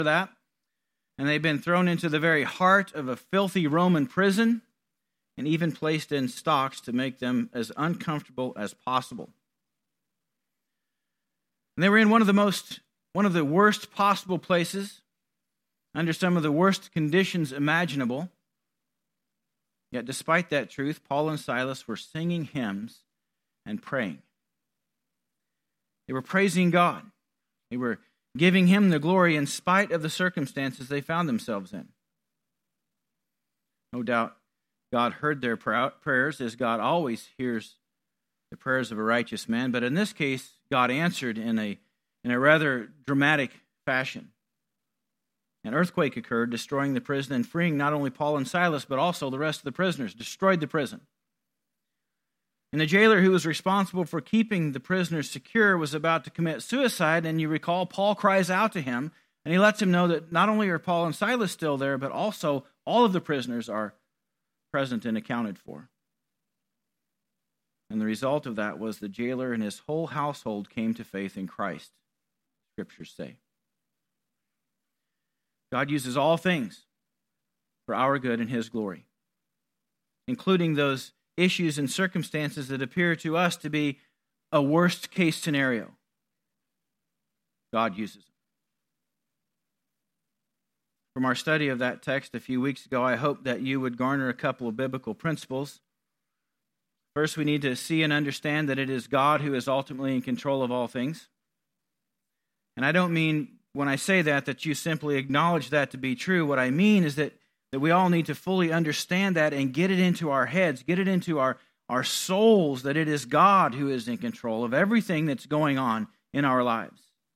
for that. And they've been thrown into the very heart of a filthy Roman prison and even placed in stocks to make them as uncomfortable as possible. And they were in one of the worst possible places, under some of the worst conditions imaginable. Yet despite that truth, Paul and Silas were singing hymns and praying. They were praising God. They were giving him the glory in spite of the circumstances they found themselves in. No doubt God heard their prayers, as God always hears the prayers of a righteous man. But in this case, God answered in a rather dramatic fashion. An earthquake occurred, destroying the prison and freeing not only Paul and Silas, but also the rest of the prisoners, destroyed the prison. And the jailer who was responsible for keeping the prisoners secure was about to commit suicide, and you recall Paul cries out to him, and he lets him know that not only are Paul and Silas still there, but also all of the prisoners are present and accounted for. And the result of that was the jailer and his whole household came to faith in Christ, Scriptures say. God uses all things for our good and his glory, including those issues and circumstances that appear to us to be a worst-case scenario. God uses them. From our study of that text a few weeks ago, I hope that you would garner a couple of biblical principles. First, we need to see and understand that it is God who is ultimately in control of all things. And I don't mean when I say that you simply acknowledge that to be true. What I mean is that we all need to fully understand that and get it into our heads, get it into our souls, that it is God who is in control of everything that's going on in our lives.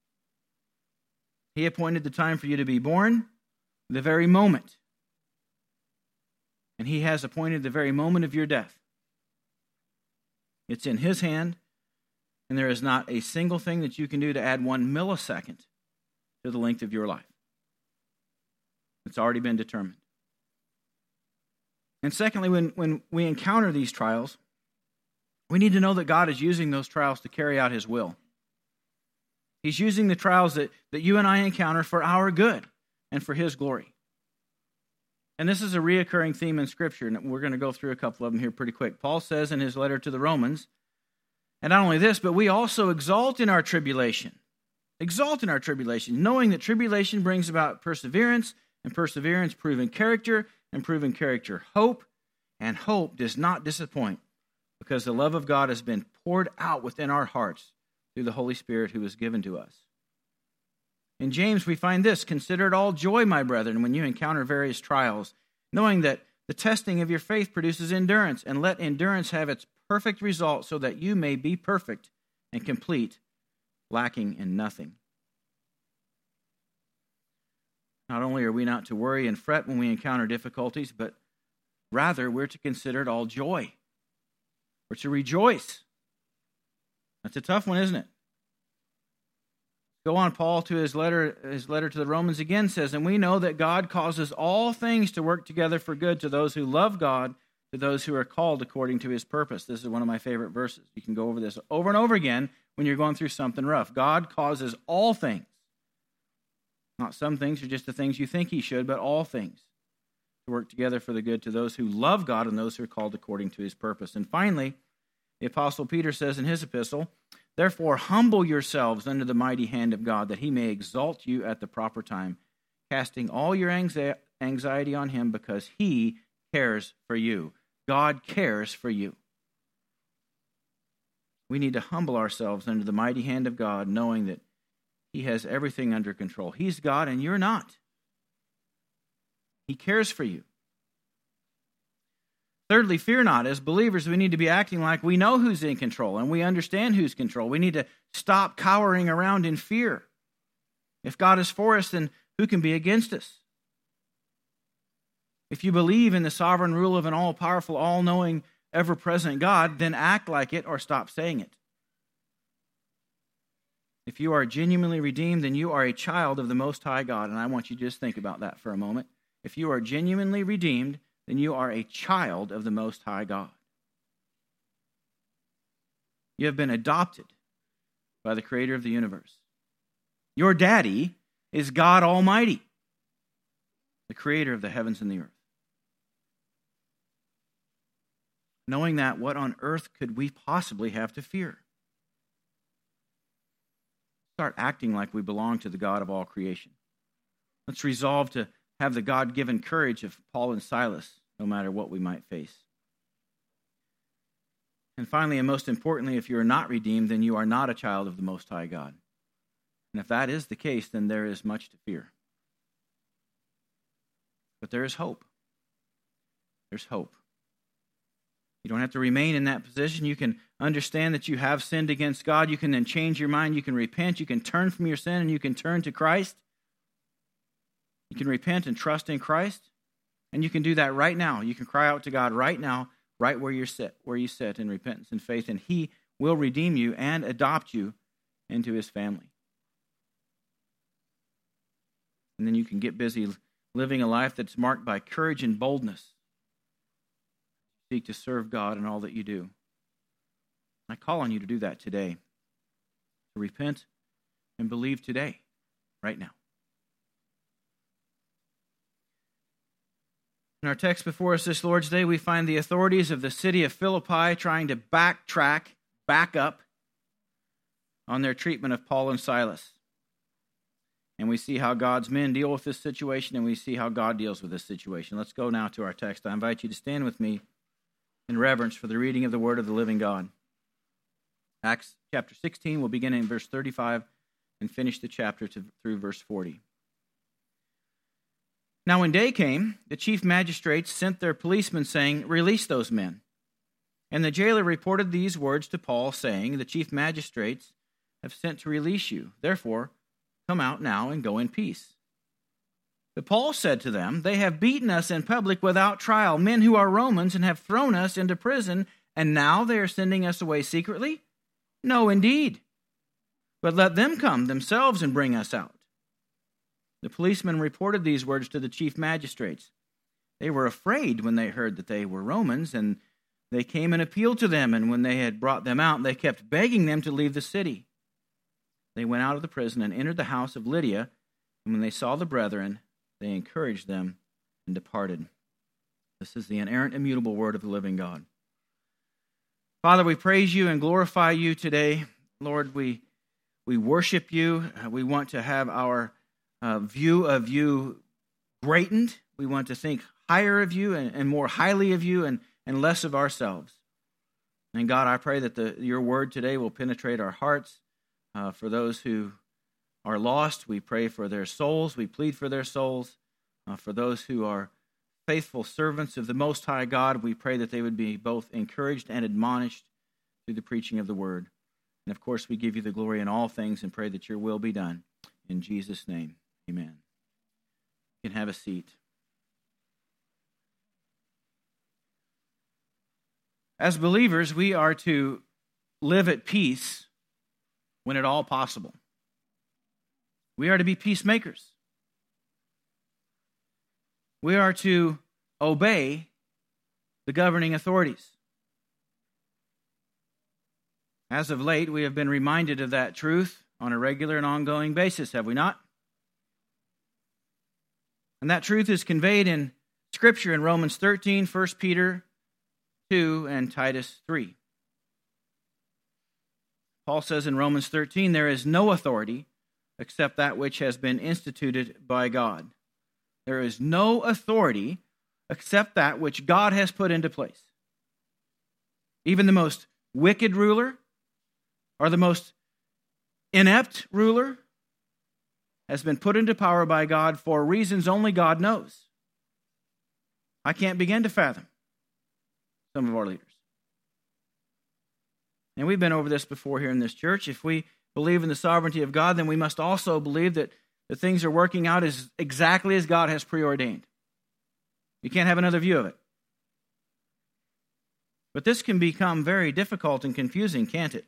He appointed the time for you to be born, the very moment. And he has appointed the very moment of your death. It's in his hand, and there is not a single thing that you can do to add 1 millisecond to the length of your life. It's already been determined. And secondly, when we encounter these trials, we need to know that God is using those trials to carry out his will. He's using the trials that you and I encounter for our good and for his glory. And this is a reoccurring theme in Scripture, and we're going to go through a couple of them here pretty quick. Paul says in his letter to the Romans, and not only this, but we also exult in our tribulation. Exult in our tribulation, knowing that tribulation brings about perseverance, and perseverance proven character, and proven character hope, and hope does not disappoint, because the love of God has been poured out within our hearts through the Holy Spirit who was given to us. In James we find this: consider it all joy, my brethren, when you encounter various trials, knowing that the testing of your faith produces endurance, and let endurance have its perfect result, so that you may be perfect and complete, lacking in nothing. Not only are we not to worry and fret when we encounter difficulties, but rather we're to consider it all joy. We're to rejoice. That's a tough one, isn't it? Go on, Paul to his letter to the Romans again says, and we know that God causes all things to work together for good to those who love God, to those who are called according to his purpose. This is one of my favorite verses. You can go over this over and over again when you're going through something rough. God causes all things. Not some things or just the things you think he should, but all things to work together for the good to those who love God and those who are called according to his purpose. And finally, the Apostle Peter says in his epistle, therefore humble yourselves under the mighty hand of God, that he may exalt you at the proper time, casting all your anxiety on him, because he cares for you. God cares for you. We need to humble ourselves under the mighty hand of God, knowing that he has everything under control. He's God and you're not. He cares for you. Thirdly, fear not. As believers, we need to be acting like we know who's in control and we understand who's in control. We need to stop cowering around in fear. If God is for us, then who can be against us? If you believe in the sovereign rule of an all-powerful, all-knowing, ever-present God, then act like it or stop saying it. If you are genuinely redeemed, then you are a child of the Most High God. And I want you to just think about that for a moment. If you are genuinely redeemed, then you are a child of the Most High God. You have been adopted by the Creator of the universe. Your daddy is God Almighty, the creator of the heavens and the earth. Knowing that, what on earth could we possibly have to fear? Start acting like we belong to the God of all creation. Let's resolve to have the God-given courage of Paul and Silas, no matter what we might face. And finally, and most importantly, if you are not redeemed, then you are not a child of the Most High God. And if that is the case, then there is much to fear. But there is hope. There's hope. You don't have to remain in that position. You can understand that you have sinned against God. You can then change your mind. You can repent. You can turn from your sin, and you can turn to Christ. You can repent and trust in Christ. And you can do that right now. You can cry out to God right now, right where you sit in repentance and faith, and He will redeem you and adopt you into His family. And then you can get busy living a life that's marked by courage and boldness. Seek to serve God in all that you do. I call on you to do that today. To repent and believe today, right now. In our text before us this Lord's Day, we find the authorities of the city of Philippi trying to back up on their treatment of Paul and Silas. And we see how God's men deal with this situation, and we see how God deals with this situation. Let's go now to our text. I invite you to stand with me in reverence for the reading of the word of the living God. Acts chapter 16, we'll begin in verse 35 and finish the chapter through verse 40. Now when day came, the chief magistrates sent their policemen, saying, "Release those men." And the jailer reported these words to Paul, saying, "The chief magistrates have sent to release you. Therefore, come out now and go in peace." But Paul said to them, "They have beaten us in public without trial, men who are Romans, and have thrown us into prison, and now they are sending us away secretly? No, indeed. But let them come themselves and bring us out." The policemen reported these words to the chief magistrates. They were afraid when they heard that they were Romans, and they came and appealed to them, and when they had brought them out, they kept begging them to leave the city. They went out of the prison and entered the house of Lydia, and when they saw the brethren, they encouraged them and departed. This is the inerrant, immutable word of the living God. Father, we praise you and glorify you today. Lord, we worship you. We want to have our view of you greatened. We want to think higher of you and more highly of you and less of ourselves. And God, I pray that your word today will penetrate our hearts. For those who are lost, we pray for their souls. We plead for their souls. For those who are faithful servants of the Most High God, we pray that they would be both encouraged and admonished through the preaching of the word. And of course, we give you the glory in all things and pray that your will be done. In Jesus' name, amen. You can have a seat. As believers, we are to live at peace when at all possible. We are to be peacemakers. We are to obey the governing authorities. As of late, we have been reminded of that truth on a regular and ongoing basis, have we not? And that truth is conveyed in Scripture in Romans 13, 1 Peter 2, and Titus 3. Paul says in Romans 13, there is no authority except that which has been instituted by God. There is no authority except that which God has put into place. Even the most wicked ruler or the most inept ruler has been put into power by God for reasons only God knows. I can't begin to fathom some of our leaders. And we've been over this before here in this church. If we believe in the sovereignty of God, then we must also believe that the things are working out as exactly as God has preordained. You can't have another view of it. But this can become very difficult and confusing, can't it?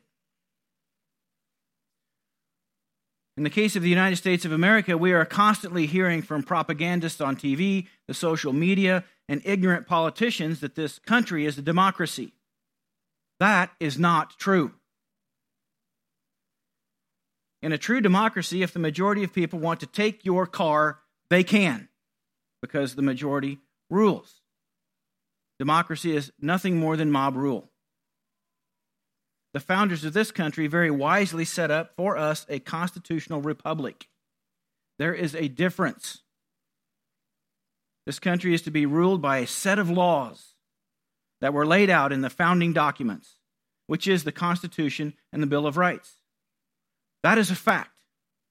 In the case of the United States of America, we are constantly hearing from propagandists on TV, the social media, and ignorant politicians that this country is a democracy. That is not true. In a true democracy, if the majority of people want to take your car, they can, because the majority rules. Democracy is nothing more than mob rule. The founders of this country very wisely set up for us a constitutional republic. There is a difference. This country is to be ruled by a set of laws that were laid out in the founding documents, which is the Constitution and the Bill of Rights. That is a fact.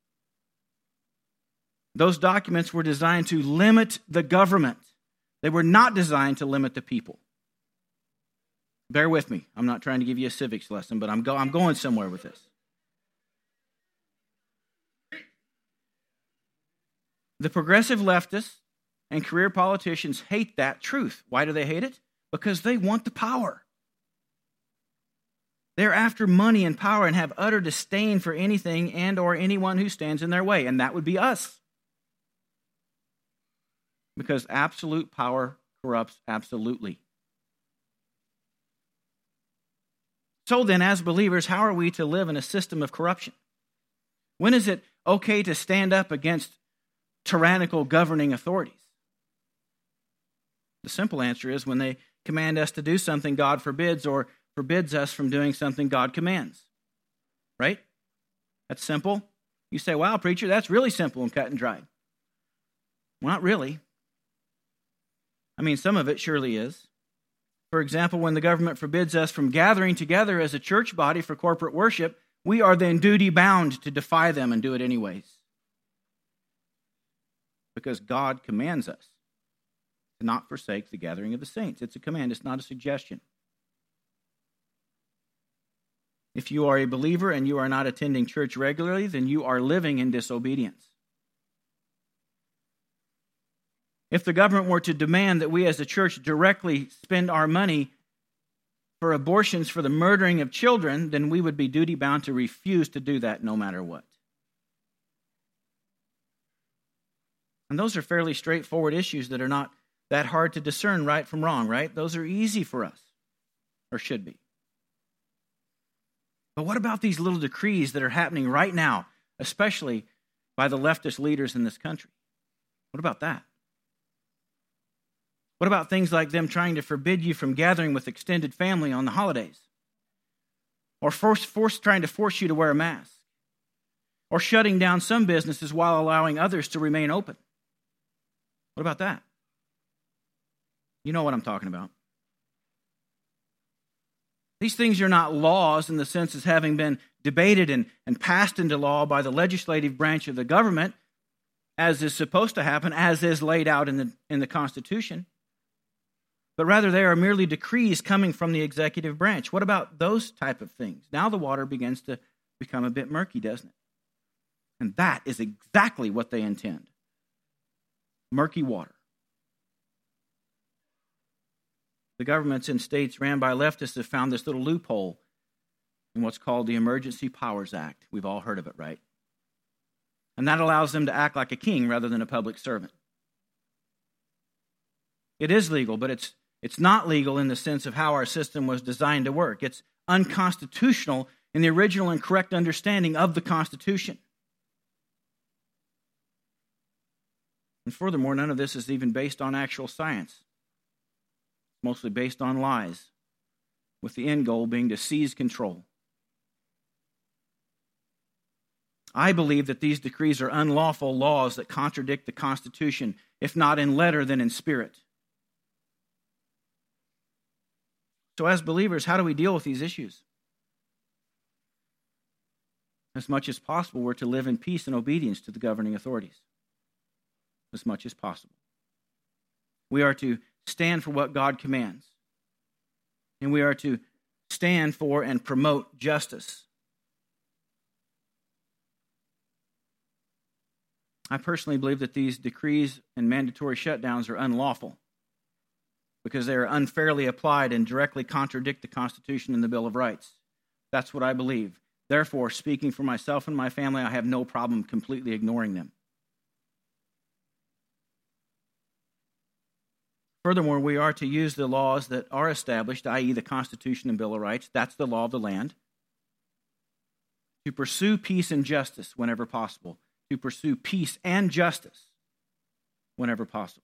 Those documents were designed to limit the government. They were not designed to limit the people. Bear with me. I'm not trying to give you a civics lesson, but I'm going somewhere with this. The progressive leftists and career politicians hate that truth. Why do they hate it? Because they want the power. They're after money and power and have utter disdain for anything and or anyone who stands in their way, and that would be us. Because absolute power corrupts absolutely. So then, as believers, how are we to live in a system of corruption? When is it okay to stand up against tyrannical governing authorities? The simple answer is when they command us to do something God forbids or forbids us from doing something God commands. Right? That's simple. You say, wow, preacher, that's really simple and cut and dry. Well, not really. I mean, some of it surely is. For example, when the government forbids us from gathering together as a church body for corporate worship, we are then duty-bound to defy them and do it anyways. Because God commands us to not forsake the gathering of the saints. It's a command, it's not a suggestion. If you are a believer and you are not attending church regularly, then you are living in disobedience. If the government were to demand that we as a church directly spend our money for abortions for the murdering of children, then we would be duty-bound to refuse to do that no matter what. And those are fairly straightforward issues that are not that hard to discern right from wrong, right? Those are easy for us, or should be. But what about these little decrees that are happening right now, especially by the leftist leaders in this country? What about that? What about things like them trying to forbid you from gathering with extended family on the holidays? Or trying to force you to wear a mask? Or shutting down some businesses while allowing others to remain open? What about that? You know what I'm talking about. These things are not laws in the sense as having been debated and passed into law by the legislative branch of the government, as is supposed to happen, as is laid out in the Constitution. But rather they are merely decrees coming from the executive branch. What about those type of things? Now the water begins to become a bit murky, doesn't it? And that is exactly what they intend. Murky water. The governments in states ran by leftists have found this little loophole in what's called the Emergency Powers Act. We've all heard of it, right? And that allows them to act like a king rather than a public servant. It is legal, but it's not legal in the sense of how our system was designed to work. It's unconstitutional in the original and correct understanding of the Constitution. And furthermore, none of this is even based on actual science. It's mostly based on lies, with the end goal being to seize control. I believe that these decrees are unlawful laws that contradict the Constitution, if not in letter, then in spirit. So as believers, how do we deal with these issues? As much as possible, we're to live in peace and obedience to the governing authorities. As much as possible. We are to stand for what God commands. And we are to stand for and promote justice. I personally believe that these decrees and mandatory shutdowns are unlawful because they are unfairly applied and directly contradict the Constitution and the Bill of Rights. That's what I believe. Therefore, speaking for myself and my family, I have no problem completely ignoring them. Furthermore, we are to use the laws that are established, i.e. the Constitution and Bill of Rights. That's the law of the land. to pursue peace and justice whenever possible. To pursue peace and justice whenever possible.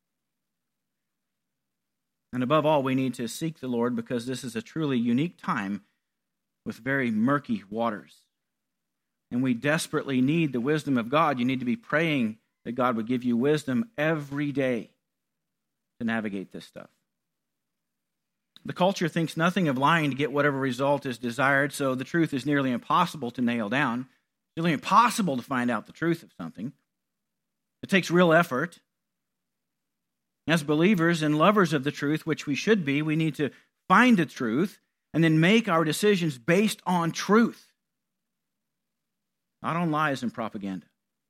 And above all, we need to seek the Lord because this is a truly unique time with very murky waters. And we desperately need the wisdom of God. You need to be praying that God would give you wisdom every day to navigate this stuff. The culture thinks nothing of lying to get whatever result is desired, so the truth is nearly impossible to nail down. It's nearly impossible to find out the truth of something. It takes real effort. As believers and lovers of the truth, which we should be, we need to find the truth and then make our decisions based on truth, not on lies and propaganda.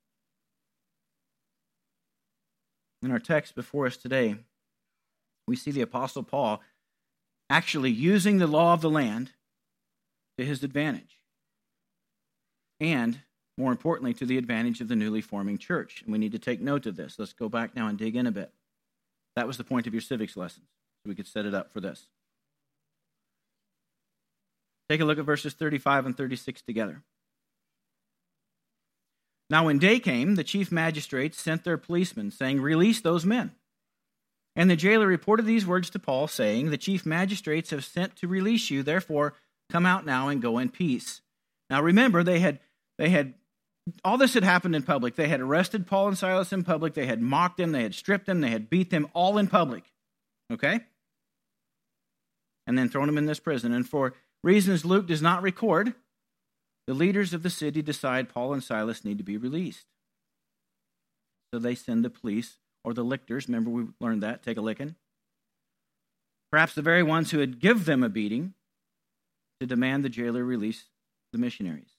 In our text before us today, we see the Apostle Paul actually using the law of the land to his advantage. And, more importantly, to the advantage of the newly forming church. And we need to take note of this. Let's go back now and dig in a bit. That was the point of your civics lessons, so we could set it up for this. Take a look at verses 35 and 36 together. Now when day came, the chief magistrates sent their policemen, saying, "Release those men." And the jailer reported these words to Paul, saying, "The chief magistrates have sent to release you, therefore come out now and go in peace." Now remember, they had all this had happened in public. They had arrested Paul and Silas in public. They had mocked them. They had stripped them. They had beat them all in public. Okay? And then thrown them in this prison. And for reasons Luke does not record, the leaders of the city decide Paul and Silas need to be released. So they send the police or the lictors. Remember we learned that. Take a licking. Perhaps the very ones who had give them a beating to demand the jailer release the missionaries.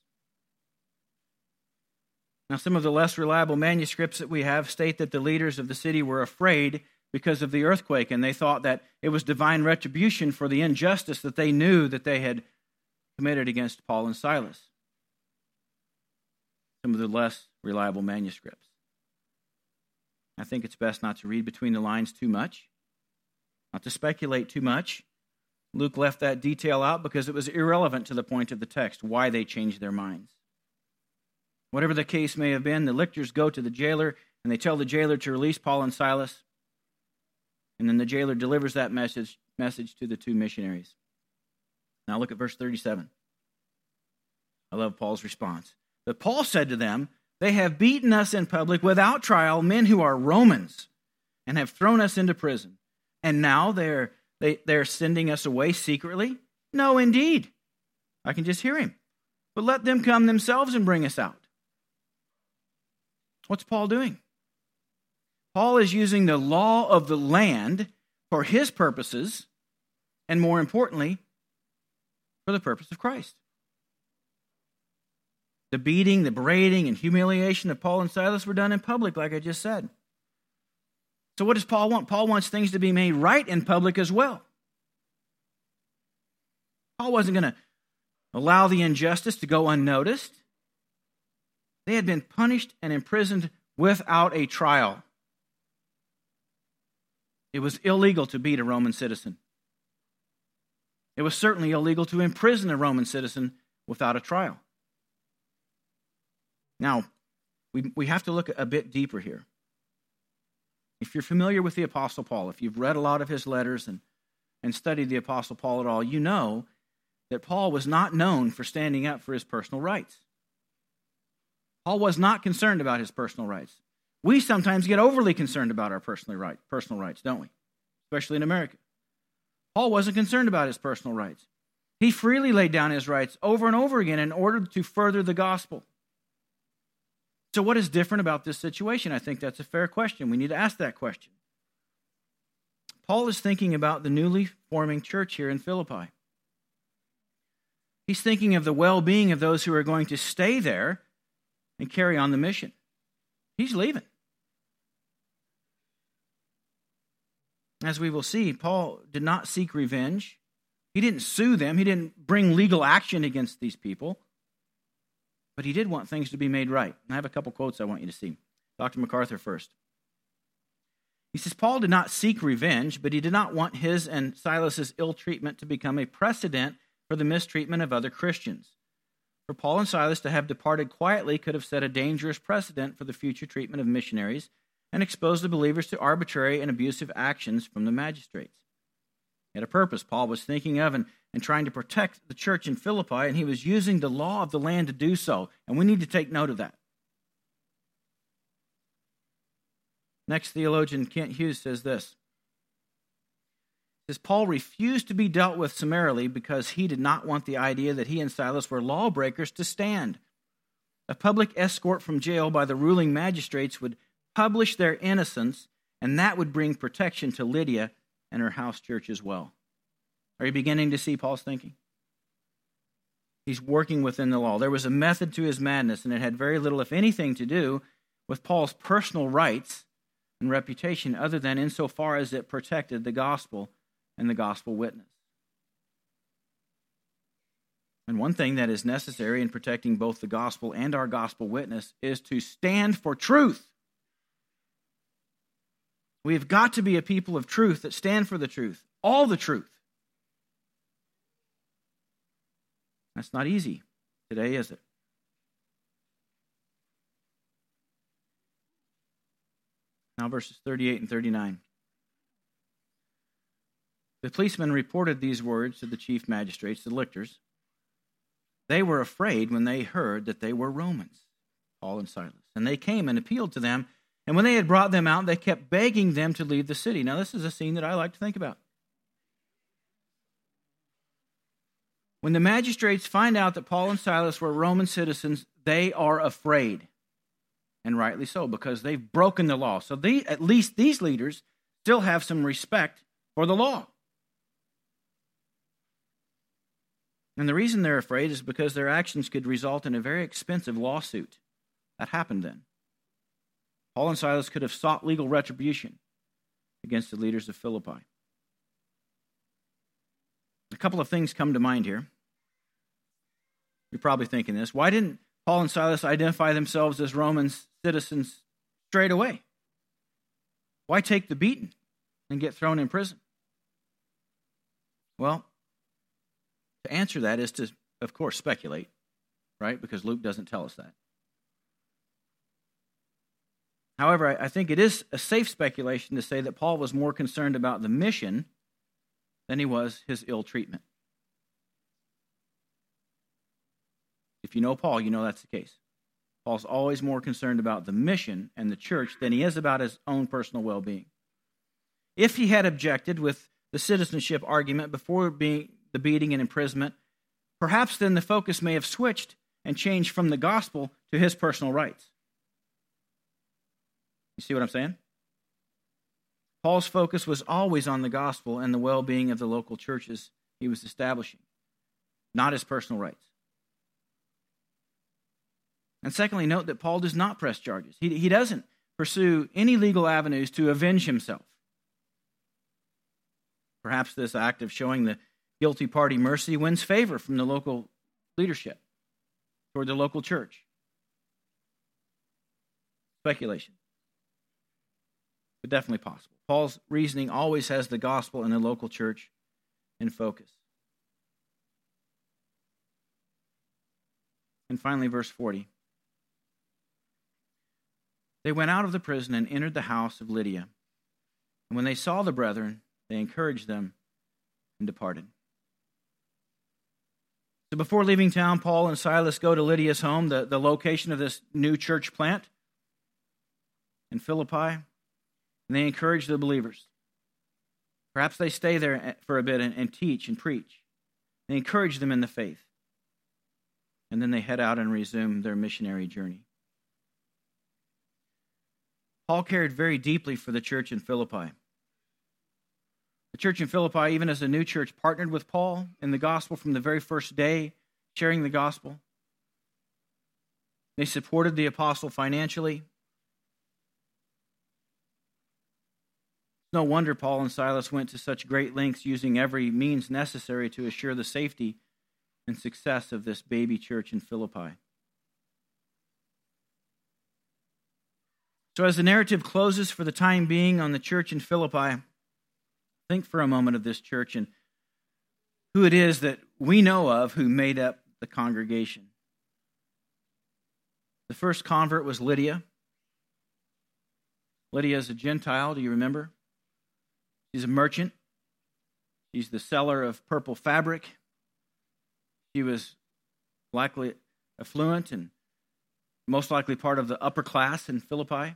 Now, some of the less reliable manuscripts that we have state that the leaders of the city were afraid because of the earthquake, and they thought that it was divine retribution for the injustice that they knew that they had committed against Paul and Silas. Some of the less reliable manuscripts. I think it's best not to read between the lines too much, not to speculate too much. Luke left that detail out because it was irrelevant to the point of the text, why they changed their minds. Whatever the case may have been, the lictors go to the jailer and they tell the jailer to release Paul and Silas. And then the jailer delivers that message to the two missionaries. Now look at verse 37. I love Paul's response. But Paul said to them, "They have beaten us in public without trial, men who are Romans, and have thrown us into prison. And now they're sending us away secretly? No, indeed." I can just hear him. "But let them come themselves and bring us out." What's Paul doing? Paul is using the law of the land for his purposes, and more importantly, for the purpose of Christ. The beating, the berating, and humiliation of Paul and Silas were done in public, like I just said. So what does Paul want? Paul wants things to be made right in public as well. Paul wasn't going to allow the injustice to go unnoticed. They had been punished and imprisoned without a trial. It was illegal to beat a Roman citizen. It was certainly illegal to imprison a Roman citizen without a trial. Now, we have to look a bit deeper here. If you're familiar with the Apostle Paul, if you've read a lot of his letters and studied the Apostle Paul at all, you know that Paul was not known for standing up for his personal rights. Paul was not concerned about his personal rights. We sometimes get overly concerned about our personal rights, don't we? Especially in America. Paul wasn't concerned about his personal rights. He freely laid down his rights over and over again in order to further the gospel. So what is different about this situation? I think that's a fair question. We need to ask that question. Paul is thinking about the newly forming church here in Philippi. He's thinking of the well-being of those who are going to stay there and carry on the mission. He's leaving. As we will see, Paul did not seek revenge. He didn't sue them. He didn't bring legal action against these people. But he did want things to be made right. And I have a couple quotes I want you to see. Dr. MacArthur first. He says, Paul did not seek revenge, but he did not want his and Silas's ill treatment to become a precedent for the mistreatment of other Christians. for Paul and Silas to have departed quietly could have set a dangerous precedent for the future treatment of missionaries and exposed the believers to arbitrary and abusive actions from the magistrates. He had a purpose Paul was thinking of and trying to protect the church in Philippi, and he was using the law of the land to do so, and we need to take note of that. Next, theologian Kent Hughes says this. He says, Paul refused to be dealt with summarily because he did not want the idea that he and Silas were lawbreakers to stand. A public escort from jail by the ruling magistrates would publish their innocence, and that would bring protection to Lydia and her house church as well. Are you beginning to see Paul's thinking? He's working within the law. There was a method to his madness, and it had very little, if anything, to do with Paul's personal rights and reputation, other than insofar as it protected the gospel and the gospel witness. And one thing that is necessary in protecting both the gospel and our gospel witness is to stand for truth. We've got to be a people of truth that stand for the truth, all the truth. That's not easy today, is it? Now verses 38 and 39. The policemen reported these words to the chief magistrates, the lictors. They were afraid when they heard that they were Romans, Paul and Silas. And they came and appealed to them. And when they had brought them out, they kept begging them to leave the city. Now this is a scene that I like to think about. When the magistrates find out that Paul and Silas were Roman citizens, they are afraid. And rightly so, because they've broken the law. So at least these leaders still have some respect for the law. And the reason they're afraid is because their actions could result in a very expensive lawsuit. That happened then. Paul and Silas could have sought legal retribution against the leaders of Philippi. A couple of things come to mind here. You're probably thinking this. Why didn't Paul and Silas identify themselves as Roman citizens straight away? Why take the beating and get thrown in prison? Well, to answer that is to, of course, speculate, right? Because Luke doesn't tell us that. However, I think it is a safe speculation to say that Paul was more concerned about the mission than he was his ill treatment. If you know Paul, you know that's the case. Paul's always more concerned about the mission and the church than he is about his own personal well-being. If he had objected with the citizenship argument before the beating and imprisonment, perhaps then the focus may have switched and changed from the gospel to his personal rights. You see what I'm saying? Paul's focus was always on the gospel and the well-being of the local churches he was establishing, not his personal rights. And secondly, note that Paul does not press charges. He doesn't pursue any legal avenues to avenge himself. Perhaps this act of showing the guilty party mercy wins favor from the local leadership toward the local church. Speculation. But definitely possible. Paul's reasoning always has the gospel and the local church in focus. And finally, verse 40. They went out of the prison and entered the house of Lydia. And when they saw the brethren, they encouraged them and departed. So before leaving town, Paul and Silas go to Lydia's home, the location of this new church plant in Philippi, and they encourage the believers. Perhaps they stay there for a bit and teach and preach. They encourage them in the faith. And then they head out and resume their missionary journey. Paul cared very deeply for the church in Philippi. The church in Philippi, even as a new church, partnered with Paul in the gospel from the very first day, sharing the gospel. They supported the apostle financially. No wonder Paul and Silas went to such great lengths, using every means necessary to assure the safety and success of this baby church in Philippi. So as the narrative closes for the time being on the church in Philippi, think for a moment of this church and who it is that we know of who made up the congregation. The first convert was Lydia. Lydia is a Gentile, do you remember? She's a merchant. She's the seller of purple fabric. She was likely affluent and most likely part of the upper class in Philippi.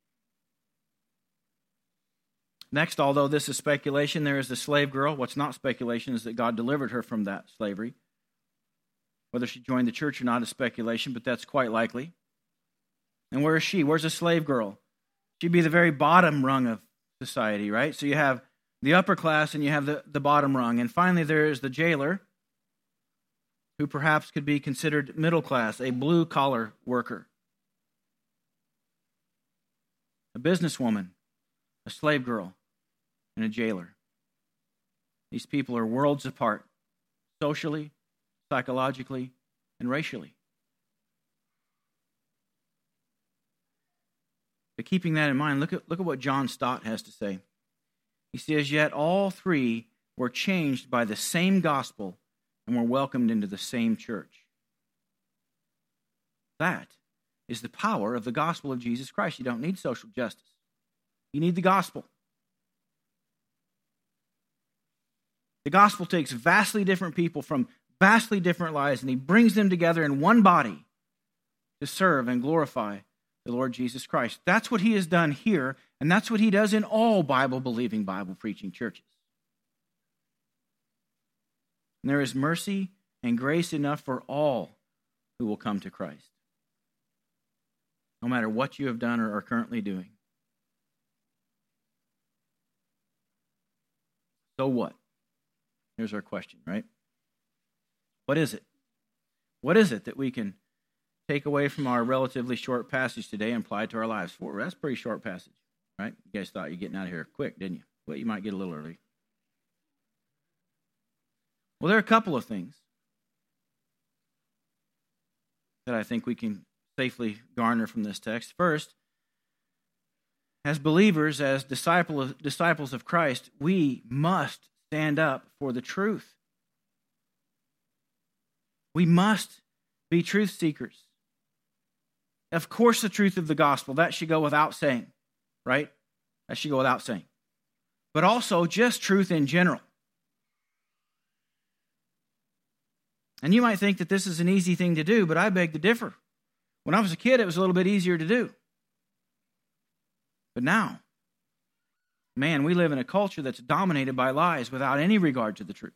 Next, although this is speculation, there is the slave girl. What's not speculation is that God delivered her from that slavery. Whether she joined the church or not is speculation, but that's quite likely. And where is she? Where's the slave girl? She'd be the very bottom rung of society, right? So you have the upper class and you have the bottom rung. And finally, there is the jailer, who perhaps could be considered middle class, a blue-collar worker. A businesswoman, a slave girl, and a jailer. These people are worlds apart, socially, psychologically, and racially. But keeping that in mind, look at what John Stott has to say. He says, yet all three were changed by the same gospel and were welcomed into the same church. That is the power of the gospel of Jesus Christ. You don't need social justice. You need the gospel. The gospel takes vastly different people from vastly different lives, and he brings them together in one body to serve and glorify the Lord Jesus Christ. That's what he has done here, and that's what he does in all Bible-believing, Bible-preaching churches. And there is mercy and grace enough for all who will come to Christ, no matter what you have done or are currently doing. So what? Here's our question, right? What is it? What is it that we can take away from our relatively short passage today and apply it to our lives? That's a pretty short passage, right? You guys thought you were getting out of here quick, didn't you? Well, you might get a little early. Well, there are a couple of things that I think we can safely garner from this text. First, as believers, as disciples of Christ, we must stand up for the truth. We must be truth seekers. Of course, the truth of the gospel, that should go without saying, right? That should go without saying. But also just truth in general. And you might think that this is an easy thing to do, but I beg to differ. When I was a kid, it was a little bit easier to do. But now, man, we live in a culture that's dominated by lies without any regard to the truth.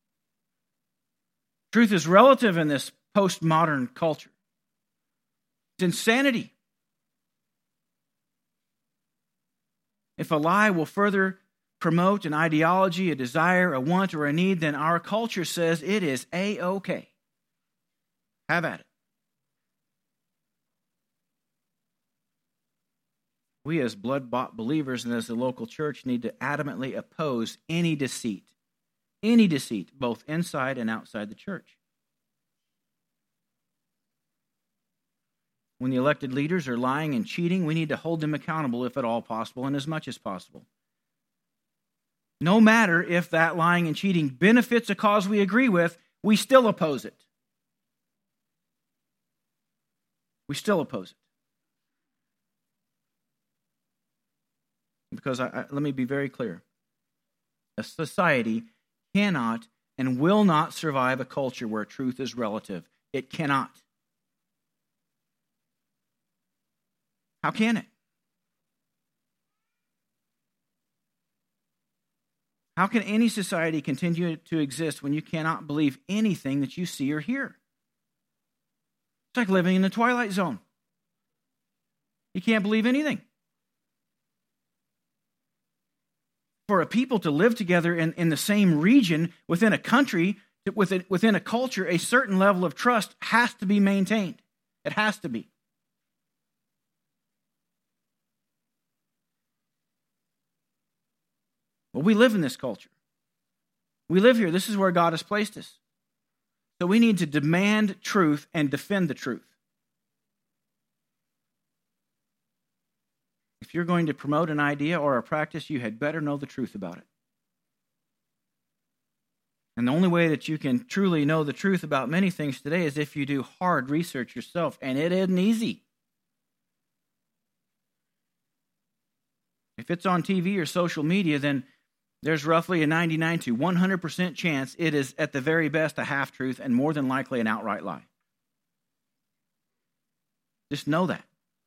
Truth is relative in this postmodern culture. It's insanity. If a lie will further promote an ideology, a desire, a want, or a need, then our culture says it is A-OK. Have at it. We as blood-bought believers and as the local church need to adamantly oppose any deceit, both inside and outside the church. When the elected leaders are lying and cheating, we need to hold them accountable if at all possible and as much as possible. No matter if that lying and cheating benefits a cause we agree with, we still oppose it. We still oppose it. Because let me be very clear. A society cannot and will not survive a culture where truth is relative. It cannot. How can it? How can any society continue to exist when you cannot believe anything that you see or hear? It's like living in the Twilight Zone. You can't believe anything. For a people to live together in the same region, within a country, within a culture, a certain level of trust has to be maintained. It has to be. Well, we live in this culture. We live here. This is where God has placed us. So we need to demand truth and defend the truth. If you're going to promote an idea or a practice, you had better know the truth about it. And the only way that you can truly know the truth about many things today is if you do hard research yourself, and it isn't easy. If it's on TV or social media, then there's roughly a 99 to 100% chance it is at the very best a half-truth and more than likely an outright lie. Just know that.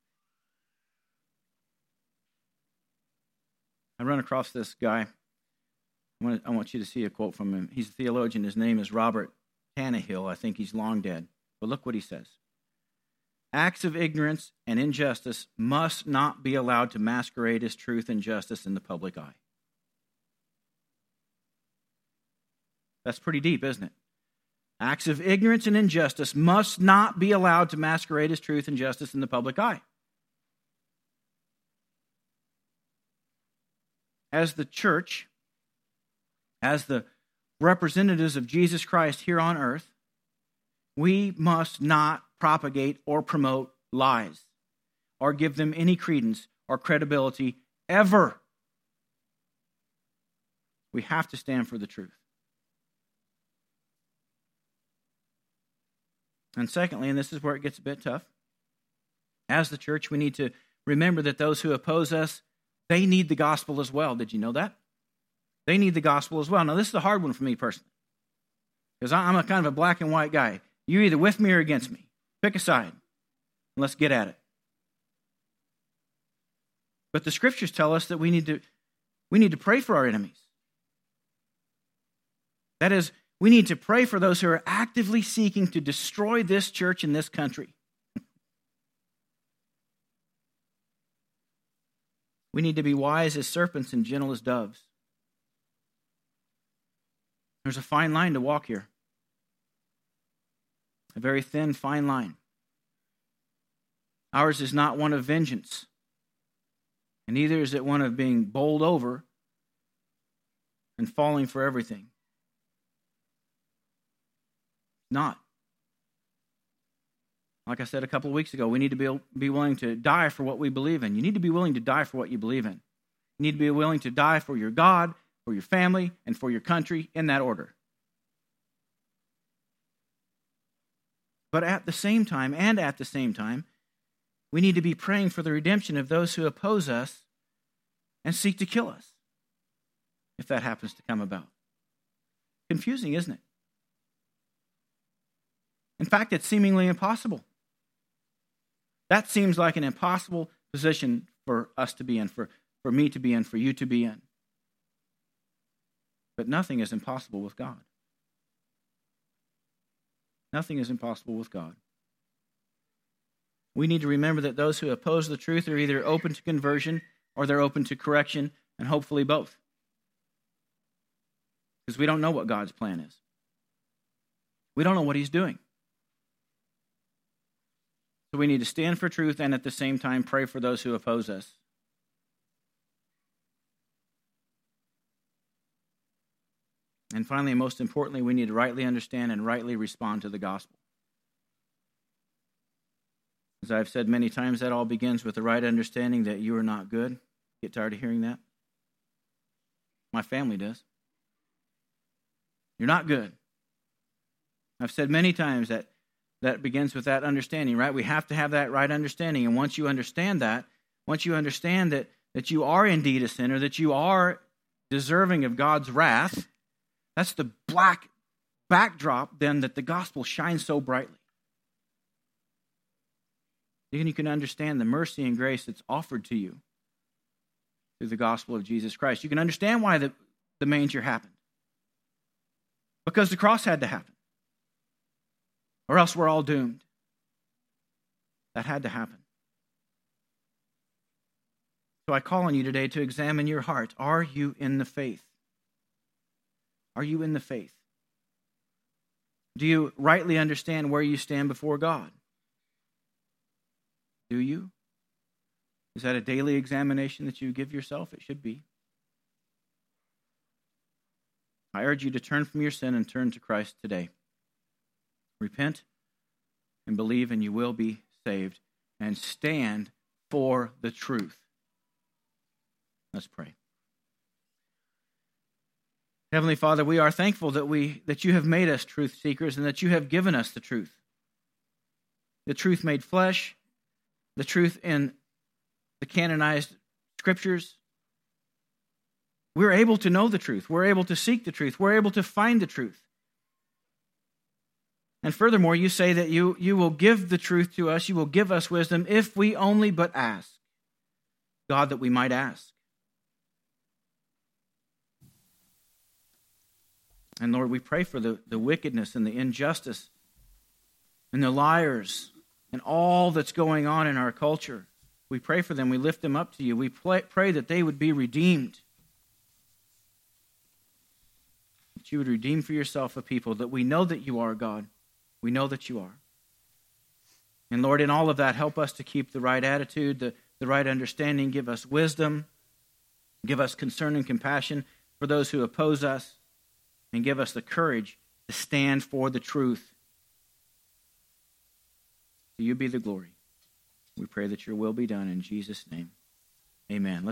I run across this guy. I want you to see a quote from him. He's a theologian. His name is Robert Tannehill. I think he's long dead. But look what he says. Acts of ignorance and injustice must not be allowed to masquerade as truth and justice in the public eye. That's pretty deep, isn't it? Acts of ignorance and injustice must not be allowed to masquerade as truth and justice in the public eye. As the church, as the representatives of Jesus Christ here on earth, we must not propagate or promote lies or give them any credence or credibility ever. We have to stand for the truth. And secondly, and this is where it gets a bit tough, as the church, we need to remember that those who oppose us, they need the gospel as well. Did you know that? They need the gospel as well. Now, this is a hard one for me personally, because I'm a kind of a black and white guy. You're either with me or against me. Pick a side, and let's get at it. But the scriptures tell us that we need to pray for our enemies. That is, we need to pray for those who are actively seeking to destroy this church and this country. We need to be wise as serpents and gentle as doves. There's a fine line to walk here. A very thin, fine line. Ours is not one of vengeance, and neither is it one of being bowled over and falling for everything. Not. Like I said a couple of weeks ago, we need to be willing to die for what we believe in. You need to be willing to die for what you believe in. You need to be willing to die for your God, for your family, and for your country, in that order. But at the same time, we need to be praying for the redemption of those who oppose us and seek to kill us, if that happens to come about. Confusing, isn't it? In fact, it's seemingly impossible. That seems like an impossible position for us to be in, for me to be in, for you to be in. But nothing is impossible with God. Nothing is impossible with God. We need to remember that those who oppose the truth are either open to conversion or they're open to correction, and hopefully both. Because we don't know what God's plan is. We don't know what He's doing. So we need to stand for truth and at the same time pray for those who oppose us. And finally, and most importantly, we need to rightly understand and rightly respond to the gospel. As I've said many times, that all begins with the right understanding that you are not good. Get tired of hearing that? My family does. You're not good. I've said many times that begins with that understanding, right? We have to have that right understanding. And once you understand that, once you understand that you are indeed a sinner, that you are deserving of God's wrath, that's the black backdrop then that the gospel shines so brightly. Then you can understand the mercy and grace that's offered to you through the gospel of Jesus Christ. You can understand why the manger happened. Because the cross had to happen. Or else we're all doomed. That had to happen. So I call on you today to examine your heart. Are you in the faith? Are you in the faith? Do you rightly understand where you stand before God? Do you? Is that a daily examination that you give yourself? It should be. I urge you to turn from your sin and turn to Christ today. Repent and believe, and you will be saved. And stand for the truth. Let's pray. Heavenly Father, we are thankful that you have made us truth seekers and that you have given us the truth. The truth made flesh, the truth in the canonized scriptures. We're able to know the truth. We're able to seek the truth. We're able to find the truth. And furthermore, you say that you will give the truth to us. You will give us wisdom if we only but ask. God, that we might ask. And Lord, we pray for the wickedness and the injustice and the liars and all that's going on in our culture. We pray for them. We lift them up to you. We pray that they would be redeemed. That you would redeem for yourself a people, that we know that you are God. We know that you are. And Lord, in all of that, help us to keep the right attitude, the right understanding. Give us wisdom. Give us concern and compassion for those who oppose us. And give us the courage to stand for the truth. To you be the glory. We pray that your will be done in Jesus' name. Amen.